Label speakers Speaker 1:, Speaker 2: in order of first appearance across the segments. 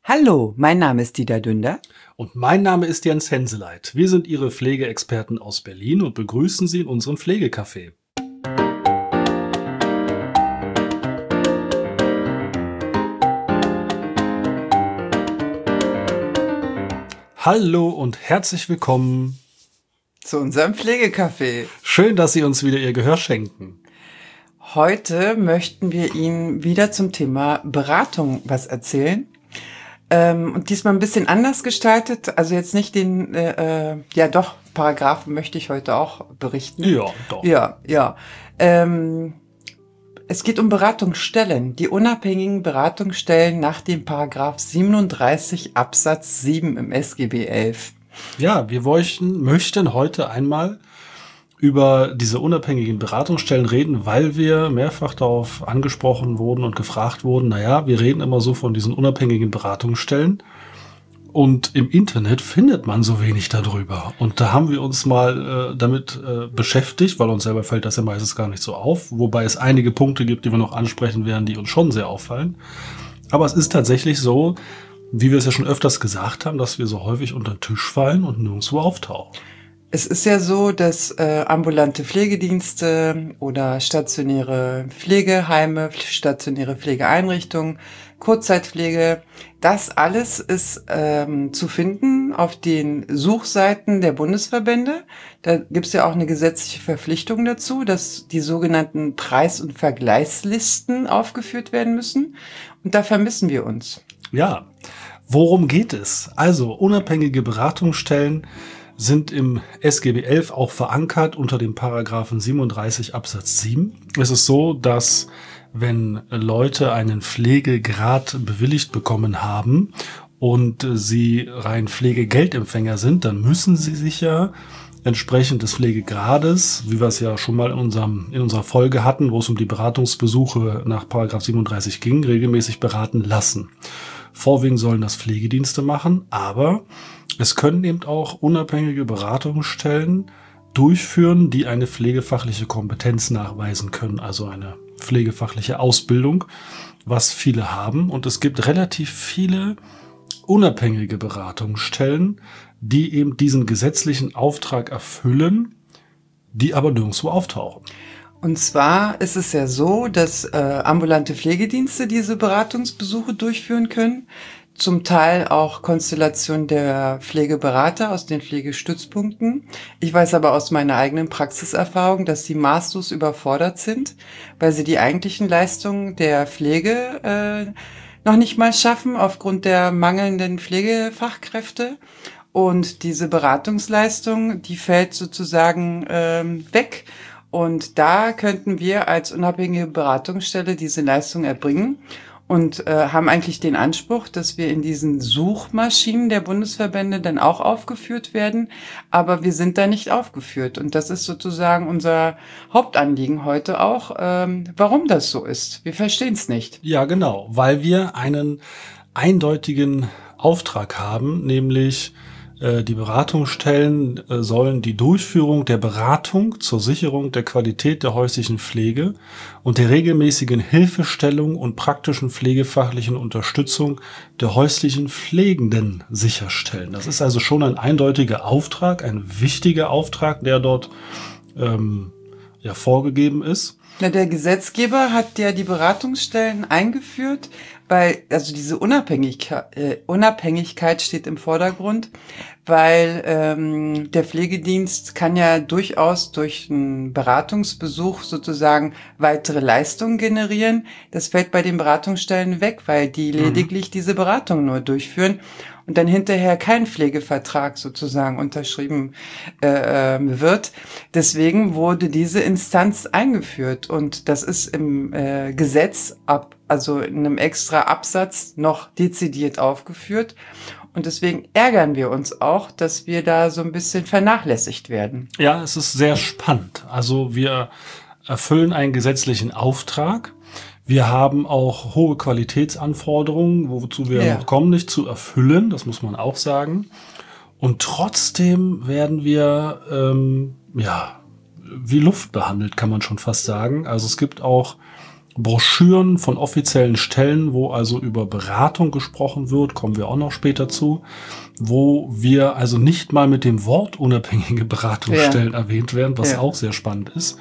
Speaker 1: Hallo, mein Name ist Dieter Dünder.
Speaker 2: Und mein Name ist Jens Henseleit. Wir sind Ihre Pflegeexperten aus Berlin und begrüßen Sie in unserem Pflegecafé. Hallo und herzlich willkommen
Speaker 1: Zu unserem Pflegecafé.
Speaker 2: Schön, dass Sie uns wieder Ihr Gehör schenken.
Speaker 1: Heute möchten wir Ihnen wieder zum Thema Beratung was erzählen. Und diesmal ein bisschen anders gestaltet. Also jetzt nicht den, Paragraphen möchte ich heute auch berichten.
Speaker 2: Ja, doch.
Speaker 1: Ja. Es geht um Beratungsstellen, die unabhängigen Beratungsstellen nach dem Paragraph 37 Absatz 7 im SGB 11.
Speaker 2: Ja, wir möchten heute einmal über diese unabhängigen Beratungsstellen reden, weil wir mehrfach darauf angesprochen wurden und gefragt wurden, wir reden immer so von diesen unabhängigen Beratungsstellen und im Internet findet man so wenig darüber. Und da haben wir uns mal damit beschäftigt, weil uns selber fällt das ja meistens gar nicht so auf, wobei es einige Punkte gibt, die wir noch ansprechen werden, die uns schon sehr auffallen. Aber es ist tatsächlich so, wie wir es ja schon öfters gesagt haben, dass wir so häufig unter den Tisch fallen und nirgendwo auftauchen.
Speaker 1: Es ist ja so, dass ambulante Pflegedienste oder stationäre Pflegeheime, stationäre Pflegeeinrichtungen, Kurzzeitpflege, das alles ist zu finden auf den Suchseiten der Bundesverbände. Da gibt es ja auch eine gesetzliche Verpflichtung dazu, dass die sogenannten Preis- und Vergleichslisten aufgeführt werden müssen. Und da vermissen wir uns.
Speaker 2: Ja, worum geht es? Also unabhängige Beratungsstellen sind im SGB 11 auch verankert unter dem Paragraphen 37 Absatz 7. Es ist so, dass wenn Leute einen Pflegegrad bewilligt bekommen haben und sie rein Pflegegeldempfänger sind, dann müssen sie sich ja entsprechend des Pflegegrades, wie wir es ja schon mal in unserer Folge hatten, wo es um die Beratungsbesuche nach Paragraph 37 ging, regelmäßig beraten lassen. Vorwiegend sollen das Pflegedienste machen, aber es können eben auch unabhängige Beratungsstellen durchführen, die eine pflegefachliche Kompetenz nachweisen können, also eine pflegefachliche Ausbildung, was viele haben. Und es gibt relativ viele unabhängige Beratungsstellen, die eben diesen gesetzlichen Auftrag erfüllen, die aber nirgendwo auftauchen.
Speaker 1: Und zwar ist es ja so, dass ambulante Pflegedienste diese Beratungsbesuche durchführen können. Zum Teil auch Konstellation der Pflegeberater aus den Pflegestützpunkten. Ich weiß aber aus meiner eigenen Praxiserfahrung, dass sie maßlos überfordert sind, weil sie die eigentlichen Leistungen der Pflege noch nicht mal schaffen aufgrund der mangelnden Pflegefachkräfte. Und diese Beratungsleistung, die fällt sozusagen weg. Und da könnten wir als unabhängige Beratungsstelle diese Leistung erbringen und haben eigentlich den Anspruch, dass wir in diesen Suchmaschinen der Bundesverbände dann auch aufgeführt werden. Aber wir sind da nicht aufgeführt. Und das ist sozusagen unser Hauptanliegen heute auch, warum das so ist. Wir verstehen es nicht.
Speaker 2: Ja, genau, weil wir einen eindeutigen Auftrag haben, nämlich die Beratungsstellen sollen die Durchführung der Beratung zur Sicherung der Qualität der häuslichen Pflege und der regelmäßigen Hilfestellung und praktischen pflegefachlichen Unterstützung der häuslichen Pflegenden sicherstellen. Das ist also schon ein eindeutiger Auftrag, ein wichtiger Auftrag, der dort vorgegeben ist.
Speaker 1: Na, der Gesetzgeber hat ja die Beratungsstellen eingeführt, weil, also diese Unabhängigkeit steht im Vordergrund, weil der Pflegedienst kann ja durchaus durch einen Beratungsbesuch sozusagen weitere Leistungen generieren. Das fällt bei den Beratungsstellen weg, weil die lediglich diese Beratung nur durchführen und dann hinterher kein Pflegevertrag sozusagen unterschrieben wird. Deswegen wurde diese Instanz eingeführt und das ist im Gesetz also in einem extra Absatz noch dezidiert aufgeführt. Und deswegen ärgern wir uns auch, dass wir da so ein bisschen vernachlässigt werden.
Speaker 2: Ja, es ist sehr spannend. Also wir erfüllen einen gesetzlichen Auftrag. Wir haben auch hohe Qualitätsanforderungen, wozu wir noch kommen, nicht zu erfüllen. Das muss man auch sagen. Und trotzdem werden wir, wie Luft behandelt, kann man schon fast sagen. Also es gibt auch Broschüren von offiziellen Stellen, wo also über Beratung gesprochen wird, kommen wir auch noch später zu, wo wir also nicht mal mit dem Wort unabhängige Beratungsstellen erwähnt werden, was auch sehr spannend ist.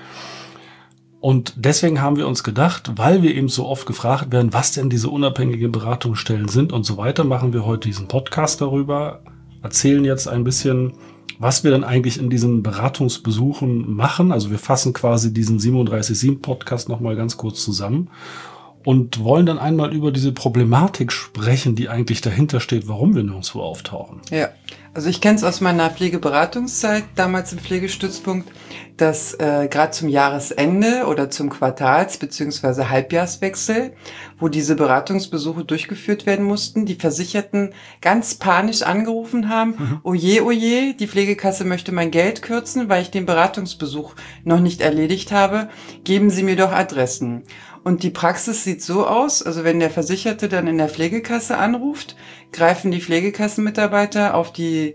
Speaker 2: Und deswegen haben wir uns gedacht, weil wir eben so oft gefragt werden, was denn diese unabhängigen Beratungsstellen sind und so weiter, machen wir heute diesen Podcast darüber, erzählen jetzt ein bisschen, was wir dann eigentlich in diesen Beratungsbesuchen machen. Also wir fassen quasi diesen 37.7 Podcast nochmal ganz kurz zusammen und wollen dann einmal über diese Problematik sprechen, die eigentlich dahinter steht, warum wir nirgendwo auftauchen.
Speaker 1: Ja, also ich kenne es aus meiner Pflegeberatungszeit, damals im Pflegestützpunkt, dass gerade zum Jahresende oder zum Quartals- bzw. Halbjahrswechsel, wo diese Beratungsbesuche durchgeführt werden mussten, die Versicherten ganz panisch angerufen haben, oje, die Pflegekasse möchte mein Geld kürzen, weil ich den Beratungsbesuch noch nicht erledigt habe, geben Sie mir doch Adressen. Und die Praxis sieht so aus, also wenn der Versicherte dann in der Pflegekasse anruft, greifen die Pflegekassenmitarbeiter auf diese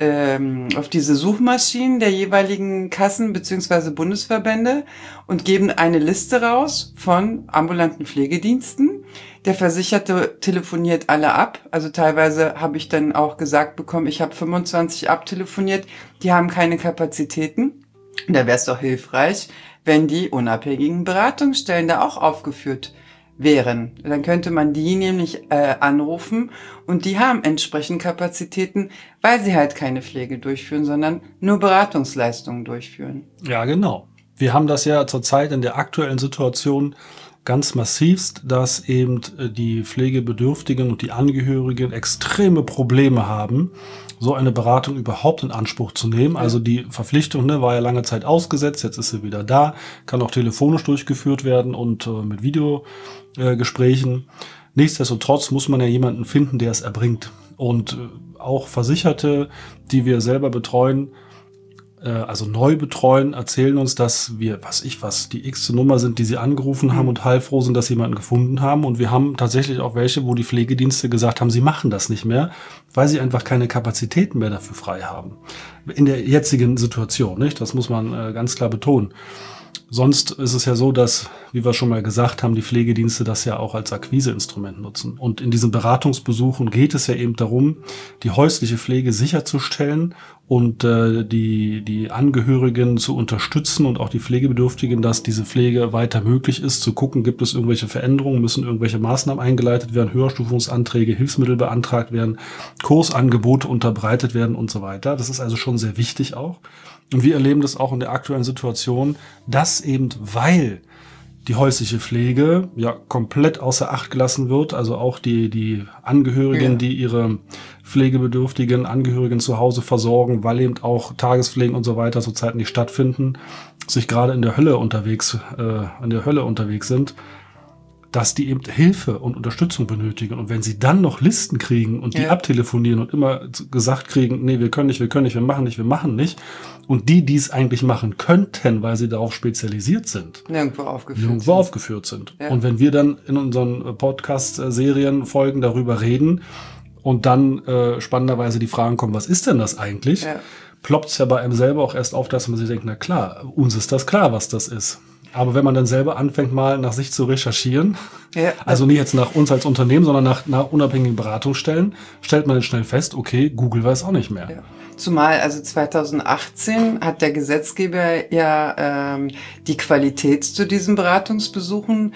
Speaker 1: Suchmaschinen der jeweiligen Kassen bzw. Bundesverbände und geben eine Liste raus von ambulanten Pflegediensten. Der Versicherte telefoniert alle ab. Also teilweise habe ich dann auch gesagt bekommen, ich habe 25 abtelefoniert, die haben keine Kapazitäten. Da wäre es doch hilfreich, wenn die unabhängigen Beratungsstellen da auch aufgeführt wären. Dann könnte man die nämlich anrufen und die haben entsprechend Kapazitäten, weil sie halt keine Pflege durchführen, sondern nur Beratungsleistungen durchführen.
Speaker 2: Ja, genau. Wir haben das ja zurzeit in der aktuellen Situation ganz massivst, dass eben die Pflegebedürftigen und die Angehörigen extreme Probleme haben, so eine Beratung überhaupt in Anspruch zu nehmen. Also die Verpflichtung war ja lange Zeit ausgesetzt, jetzt ist sie wieder da, kann auch telefonisch durchgeführt werden und mit Videogesprächen. Nichtsdestotrotz muss man ja jemanden finden, der es erbringt. Und auch Versicherte, die wir selber betreuen, also neu betreuen, erzählen uns, dass wir, die x Nummer sind, die sie angerufen haben und heilfroh sind, dass sie jemanden gefunden haben. Und wir haben tatsächlich auch welche, wo die Pflegedienste gesagt haben, sie machen das nicht mehr, weil sie einfach keine Kapazitäten mehr dafür frei haben. In der jetzigen Situation, nicht? Das muss man ganz klar betonen. Sonst ist es ja so, dass, wie wir schon mal gesagt haben, die Pflegedienste das ja auch als Akquiseinstrument nutzen. Und in diesen Beratungsbesuchen geht es ja eben darum, die häusliche Pflege sicherzustellen und die Angehörigen zu unterstützen und auch die Pflegebedürftigen, dass diese Pflege weiter möglich ist, zu gucken, gibt es irgendwelche Veränderungen, müssen irgendwelche Maßnahmen eingeleitet werden, Höherstufungsanträge, Hilfsmittel beantragt werden, Kursangebote unterbreitet werden und so weiter. Das ist also schon sehr wichtig auch. Und wir erleben das auch in der aktuellen Situation, dass eben, weil die häusliche Pflege ja komplett außer Acht gelassen wird, also auch die Angehörigen, die ihre pflegebedürftigen Angehörigen zu Hause versorgen, weil eben auch Tagespflegen und so weiter zurzeit nicht stattfinden, sich gerade in der Hölle unterwegs sind, dass die eben Hilfe und Unterstützung benötigen. Und wenn sie dann noch Listen kriegen und die abtelefonieren und immer gesagt kriegen, nee, wir können nicht, wir machen nicht. Und die es eigentlich machen könnten, weil sie darauf spezialisiert sind,
Speaker 1: nirgendwo aufgeführt sind. Ja.
Speaker 2: Und wenn wir dann in unseren Podcast-Serien, Folgen darüber reden und dann spannenderweise die Fragen kommen, was ist denn das eigentlich? Ploppt es ja bei einem selber auch erst auf, dass man sich denkt, na klar, uns ist das klar, was das ist. Aber wenn man dann selber anfängt, mal nach sich zu recherchieren, also nicht jetzt nach uns als Unternehmen, sondern nach unabhängigen Beratungsstellen, stellt man dann schnell fest, okay, Google weiß auch nicht mehr.
Speaker 1: Ja. Zumal, also 2018 hat der Gesetzgeber ja die Qualität zu diesen Beratungsbesuchen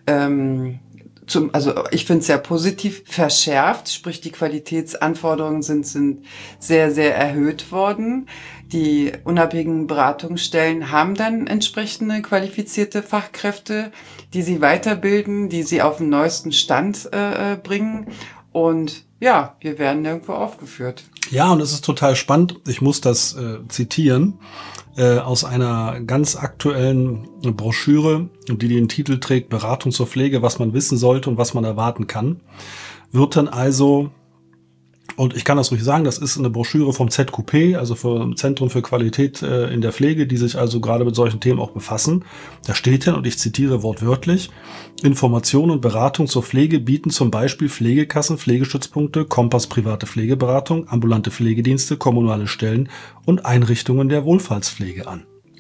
Speaker 1: also ich finde es sehr positiv verschärft, sprich die Qualitätsanforderungen sind sehr, sehr erhöht worden. Die unabhängigen Beratungsstellen haben dann entsprechende qualifizierte Fachkräfte, die sie weiterbilden, die sie auf den neuesten Stand bringen. Und ja, wir werden nirgendwo aufgeführt.
Speaker 2: Ja, und es ist total spannend. Ich muss das zitieren aus einer ganz aktuellen Broschüre, die den Titel trägt, Beratung zur Pflege, was man wissen sollte und was man erwarten kann. Wird dann also, und ich kann das ruhig sagen, das ist eine Broschüre vom ZQP, also vom Zentrum für Qualität in der Pflege, die sich also gerade mit solchen Themen auch befassen. Da steht dann, und ich zitiere wortwörtlich, Information und Beratung zur Pflege bieten zum Beispiel Pflegekassen, Pflegestützpunkte, Kompass private Pflegeberatung, ambulante Pflegedienste, kommunale Stellen und Einrichtungen der Wohlfahrtspflege an.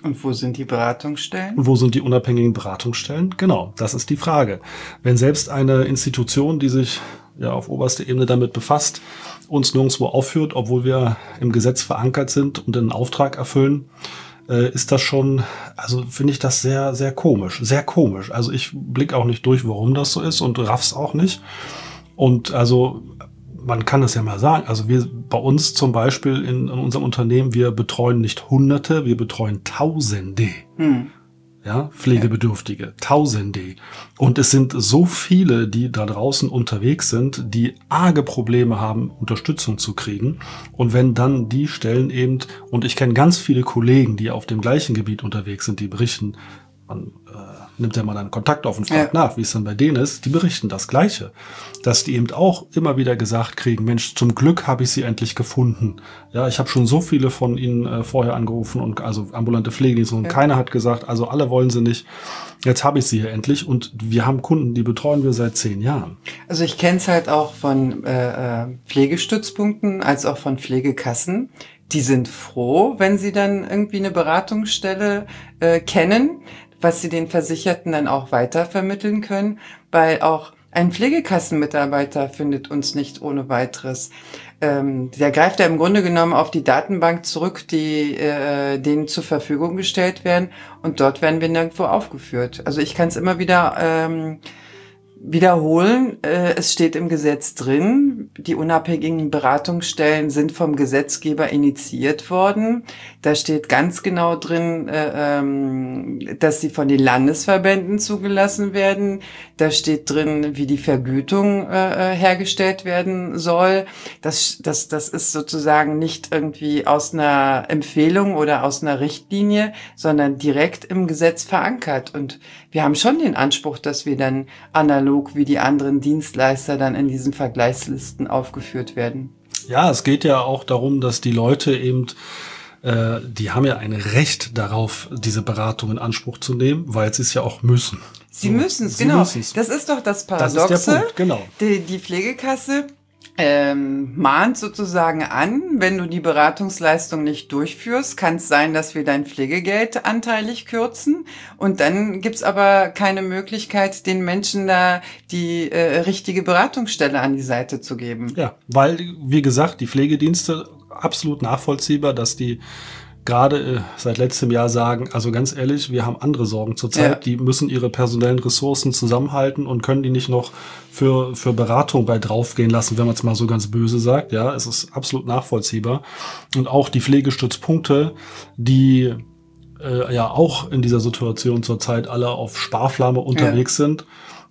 Speaker 1: Und wo sind die Beratungsstellen?
Speaker 2: Und wo sind die unabhängigen Beratungsstellen? Genau, das ist die Frage. Wenn selbst eine Institution, die sich ja auf oberster Ebene damit befasst, uns nirgendwo aufführt, obwohl wir im Gesetz verankert sind und einen Auftrag erfüllen, ist das schon, also finde ich das sehr, sehr komisch. Sehr komisch. Also ich blicke auch nicht durch, warum das so ist und raff's auch nicht. Und also man kann es ja mal sagen, also wir bei uns zum Beispiel in unserem Unternehmen, wir betreuen nicht Hunderte, wir betreuen Tausende. Ja, Pflegebedürftige, Tausende. Und es sind so viele, die da draußen unterwegs sind, die arge Probleme haben, Unterstützung zu kriegen. Und wenn dann die Stellen eben, und ich kenne ganz viele Kollegen, die auf dem gleichen Gebiet unterwegs sind, die berichten, man nimmt ja mal dann Kontakt auf und fragt nach, wie es dann bei denen ist, die berichten das Gleiche. Dass die eben auch immer wieder gesagt kriegen, Mensch, zum Glück habe ich sie endlich gefunden. Ja, ich habe schon so viele von ihnen vorher angerufen und also ambulante Pflegedienste und keiner hat gesagt, also alle wollen sie nicht. Jetzt habe ich sie hier endlich und wir haben Kunden, die betreuen wir seit 10 Jahren.
Speaker 1: Also ich kenne es halt auch von Pflegestützpunkten als auch von Pflegekassen. Die sind froh, wenn sie dann irgendwie eine Beratungsstelle kennen, was sie den Versicherten dann auch weitervermitteln können, weil auch ein Pflegekassenmitarbeiter findet uns nicht ohne weiteres. Der greift ja im Grunde genommen auf die Datenbank zurück, die denen zur Verfügung gestellt werden und dort werden wir nirgendwo aufgeführt. Also ich kann es immer wieder wiederholen, es steht im Gesetz drin, die unabhängigen Beratungsstellen sind vom Gesetzgeber initiiert worden. Da steht ganz genau drin, dass sie von den Landesverbänden zugelassen werden. Da steht drin, wie die Vergütung hergestellt werden soll. Das ist sozusagen nicht irgendwie aus einer Empfehlung oder aus einer Richtlinie, sondern direkt im Gesetz verankert. Und wir haben schon den Anspruch, dass wir dann analog wie die anderen Dienstleister dann in diesen Vergleichslisten aufgeführt werden.
Speaker 2: Ja, es geht ja auch darum, dass die Leute eben, die haben ja ein Recht darauf, diese Beratung in Anspruch zu nehmen, weil sie es ja auch müssen.
Speaker 1: Sie müssen es, genau. Das ist doch das Paradoxe.
Speaker 2: Das ist der Punkt, genau.
Speaker 1: Die Pflegekasse mahnt sozusagen an, wenn du die Beratungsleistung nicht durchführst, kann es sein, dass wir dein Pflegegeld anteilig kürzen und dann gibt's aber keine Möglichkeit, den Menschen da die richtige Beratungsstelle an die Seite zu geben.
Speaker 2: Ja, weil, wie gesagt, die Pflegedienste absolut nachvollziehbar, dass die gerade seit letztem Jahr sagen, also ganz ehrlich, wir haben andere Sorgen zurzeit, die müssen ihre personellen Ressourcen zusammenhalten und können die nicht noch für Beratung bei draufgehen lassen, wenn man es mal so ganz böse sagt. Ja, es ist absolut nachvollziehbar. Und auch die Pflegestützpunkte, die ja auch in dieser Situation zurzeit alle auf Sparflamme unterwegs sind,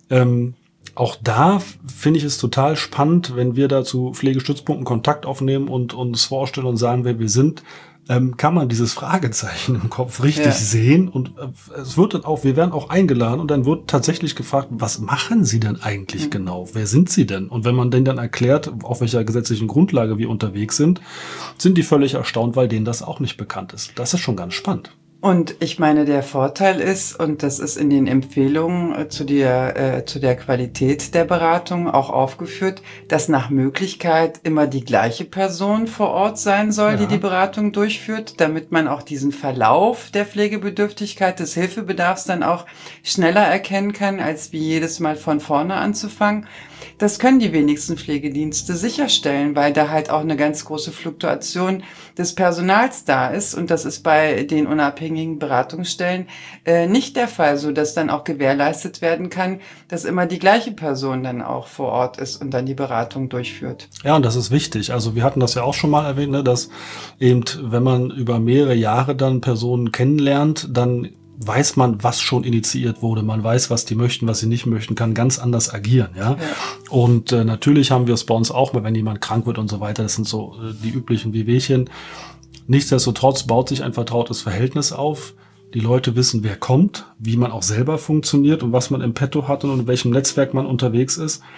Speaker 2: auch da finde ich es total spannend, wenn wir da zu Pflegestützpunkten Kontakt aufnehmen und uns vorstellen und sagen, wer wir sind, kann man dieses Fragezeichen im Kopf richtig sehen und es wird dann auch, wir werden auch eingeladen und dann wird tatsächlich gefragt, was machen Sie denn eigentlich genau? Wer sind Sie denn? Und wenn man denen dann erklärt, auf welcher gesetzlichen Grundlage wir unterwegs sind die völlig erstaunt, weil denen das auch nicht bekannt ist. Das ist schon ganz spannend.
Speaker 1: Und ich meine, der Vorteil ist, und das ist in den Empfehlungen zu der Qualität der Beratung auch aufgeführt, dass nach Möglichkeit immer die gleiche Person vor Ort sein soll, die Beratung durchführt, damit man auch diesen Verlauf der Pflegebedürftigkeit, des Hilfebedarfs dann auch schneller erkennen kann, als wie jedes Mal von vorne anzufangen. Das können die wenigsten Pflegedienste sicherstellen, weil da halt auch eine ganz große Fluktuation des Personals da ist. Und das ist bei den unabhängigen Beratungsstellen nicht der Fall, so dass dann auch gewährleistet werden kann, dass immer die gleiche Person dann auch vor Ort ist und dann die Beratung durchführt.
Speaker 2: Ja, und das ist wichtig. Also wir hatten das ja auch schon mal erwähnt, ne, dass eben, wenn man über mehrere Jahre dann Personen kennenlernt, dann weiß man, was schon initiiert wurde. Man weiß, was die möchten, was sie nicht möchten, kann ganz anders agieren. Ja? Und natürlich haben wir es bei uns auch, wenn jemand krank wird und so weiter. Das sind so die üblichen Wehwehchen. Nichtsdestotrotz baut sich ein vertrautes Verhältnis auf. Die Leute wissen, wer kommt, wie man auch selber funktioniert und was man im Petto hat und in welchem Netzwerk man unterwegs ist.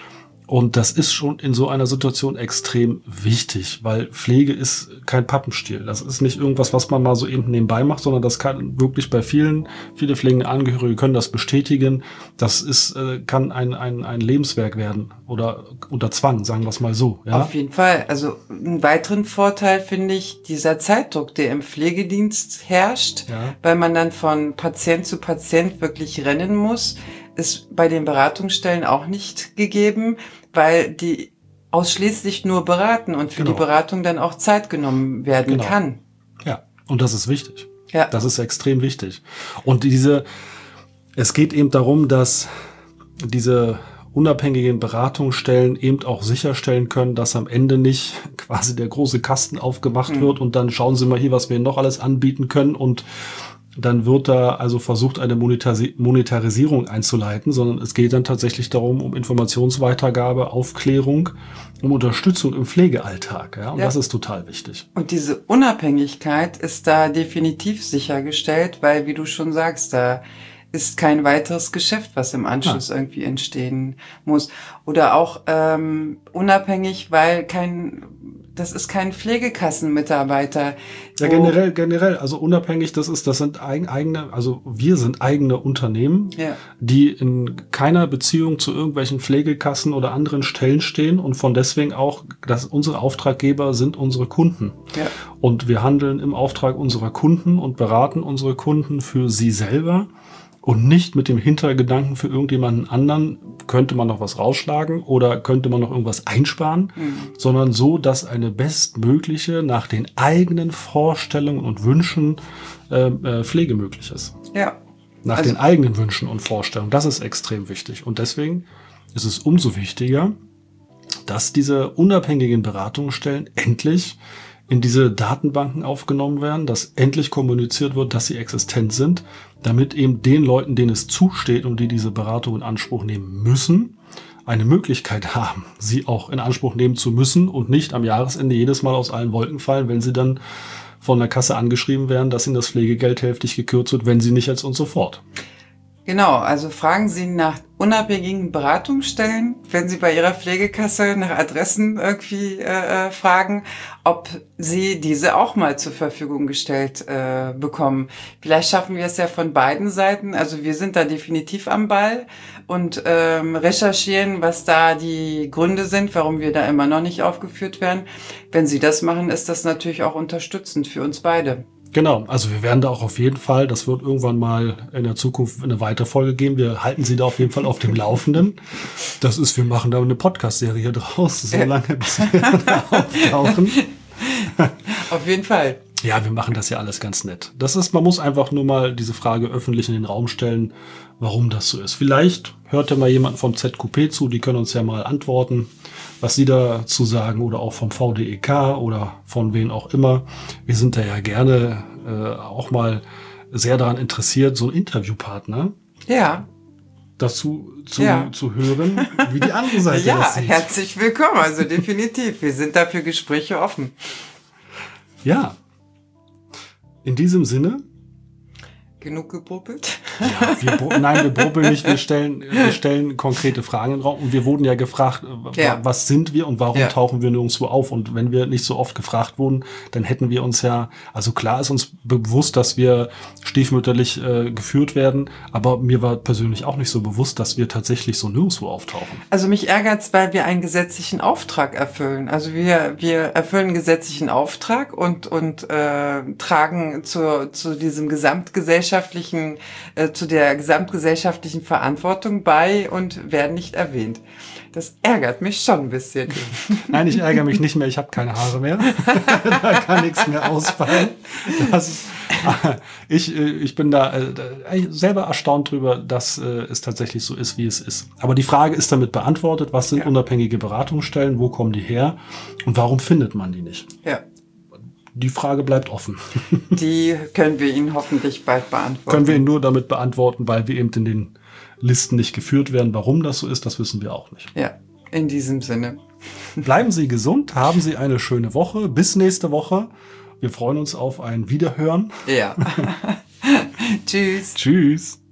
Speaker 2: Und das ist schon in so einer Situation extrem wichtig, weil Pflege ist kein Pappenstiel. Das ist nicht irgendwas, was man mal so eben nebenbei macht, sondern das kann wirklich bei viele pflegende Angehörige können das bestätigen. Das ist, kann ein Lebenswerk werden oder unter Zwang, sagen wir es mal so. Ja?
Speaker 1: Auf jeden Fall. Also einen weiteren Vorteil finde ich dieser Zeitdruck, der im Pflegedienst herrscht, weil man dann von Patient zu Patient wirklich rennen muss, ist bei den Beratungsstellen auch nicht gegeben, weil die ausschließlich nur beraten und für die Beratung dann auch Zeit genommen werden kann.
Speaker 2: Ja, und das ist wichtig.
Speaker 1: Ja.
Speaker 2: Das ist extrem wichtig. Und es geht eben darum, dass diese unabhängigen Beratungsstellen eben auch sicherstellen können, dass am Ende nicht quasi der große Kasten aufgemacht wird und dann schauen Sie mal hier, was wir noch alles anbieten können und dann wird da also versucht, eine Monetarisierung einzuleiten, sondern es geht dann tatsächlich darum, um Informationsweitergabe, Aufklärung, um Unterstützung im Pflegealltag. Ja? Und das ist total wichtig.
Speaker 1: Und diese Unabhängigkeit ist da definitiv sichergestellt, weil, wie du schon sagst, da ist kein weiteres Geschäft, was im Anschluss irgendwie entstehen muss. Oder auch unabhängig, weil das ist kein Pflegekassenmitarbeiter.
Speaker 2: Ja, generell, also unabhängig, das sind eigene, also wir sind eigene Unternehmen, die in keiner Beziehung zu irgendwelchen Pflegekassen oder anderen Stellen stehen und von deswegen auch, dass unsere Auftraggeber sind unsere Kunden. Ja. Und wir handeln im Auftrag unserer Kunden und beraten unsere Kunden für sie selber. Und nicht mit dem Hintergedanken für irgendjemanden anderen, könnte man noch was rausschlagen oder könnte man noch irgendwas einsparen, sondern so, dass eine bestmögliche, nach den eigenen Vorstellungen und Wünschen Pflege möglich ist.
Speaker 1: Ja.
Speaker 2: Nach den eigenen Wünschen und Vorstellungen. Das ist extrem wichtig. Und deswegen ist es umso wichtiger, dass diese unabhängigen Beratungsstellen endlich in diese Datenbanken aufgenommen werden, dass endlich kommuniziert wird, dass sie existent sind, damit eben den Leuten, denen es zusteht und die diese Beratung in Anspruch nehmen müssen, eine Möglichkeit haben, sie auch in Anspruch nehmen zu müssen und nicht am Jahresende jedes Mal aus allen Wolken fallen, wenn sie dann von der Kasse angeschrieben werden, dass ihnen das Pflegegeld hälftig gekürzt wird, wenn sie nicht jetzt und so fort.
Speaker 1: Genau, also fragen Sie nach unabhängigen Beratungsstellen, wenn Sie bei Ihrer Pflegekasse nach Adressen irgendwie fragen, ob Sie diese auch mal zur Verfügung gestellt bekommen. Vielleicht schaffen wir es ja von beiden Seiten. Also wir sind da definitiv am Ball und recherchieren, was da die Gründe sind, warum wir da immer noch nicht aufgeführt werden. Wenn Sie das machen, ist das natürlich auch unterstützend für uns beide.
Speaker 2: Genau, also wir werden da auch auf jeden Fall, das wird irgendwann mal in der Zukunft eine weitere Folge geben. Wir halten Sie da auf jeden Fall auf dem Laufenden. Wir machen da eine Podcast-Serie draus, so lange bis wir da auftauchen.
Speaker 1: Auf jeden Fall.
Speaker 2: Ja, wir machen das ja alles ganz nett. Man muss einfach nur mal diese Frage öffentlich in den Raum stellen, warum das so ist. Vielleicht hört ja mal jemand vom ZQP zu, die können uns ja mal antworten, was sie dazu sagen oder auch vom VDEK oder von wen auch immer. Wir sind da ja gerne auch mal sehr daran interessiert, so einen Interviewpartner dazu zu hören, wie die andere Seite das sieht.
Speaker 1: Ja, herzlich willkommen, also definitiv. Wir sind da für Gespräche offen.
Speaker 2: Ja, in diesem Sinne.
Speaker 1: Genug gebubbelt?
Speaker 2: Ja, wir bubbeln nicht, wir stellen konkrete Fragen in den Raum. Und wir wurden ja gefragt, was sind wir und warum tauchen wir nirgendwo auf? Und wenn wir nicht so oft gefragt wurden, dann hätten wir uns also klar ist uns bewusst, dass wir stiefmütterlich geführt werden, aber mir war persönlich auch nicht so bewusst, dass wir tatsächlich so nirgendwo auftauchen.
Speaker 1: Also mich ärgert's, weil wir einen gesetzlichen Auftrag erfüllen. Also wir erfüllen einen gesetzlichen Auftrag und tragen zu diesem zu der gesamtgesellschaftlichen Verantwortung bei und werden nicht erwähnt. Das ärgert mich schon ein bisschen.
Speaker 2: Nein, ich ärgere mich nicht mehr, ich habe keine Haare mehr. Da kann nichts mehr ausfallen. Ich bin da selber erstaunt drüber, dass es tatsächlich so ist, wie es ist. Aber die Frage ist damit beantwortet, was sind unabhängige Beratungsstellen, wo kommen die her und warum findet man die nicht?
Speaker 1: Ja.
Speaker 2: Die Frage bleibt offen.
Speaker 1: Die können wir Ihnen hoffentlich bald beantworten.
Speaker 2: Können wir Ihnen nur damit beantworten, weil wir eben in den Listen nicht geführt werden. Warum das so ist, das wissen wir auch nicht.
Speaker 1: Ja, in diesem Sinne.
Speaker 2: Bleiben Sie gesund, haben Sie eine schöne Woche. Bis nächste Woche. Wir freuen uns auf ein Wiederhören.
Speaker 1: Ja. Tschüss.
Speaker 2: Tschüss.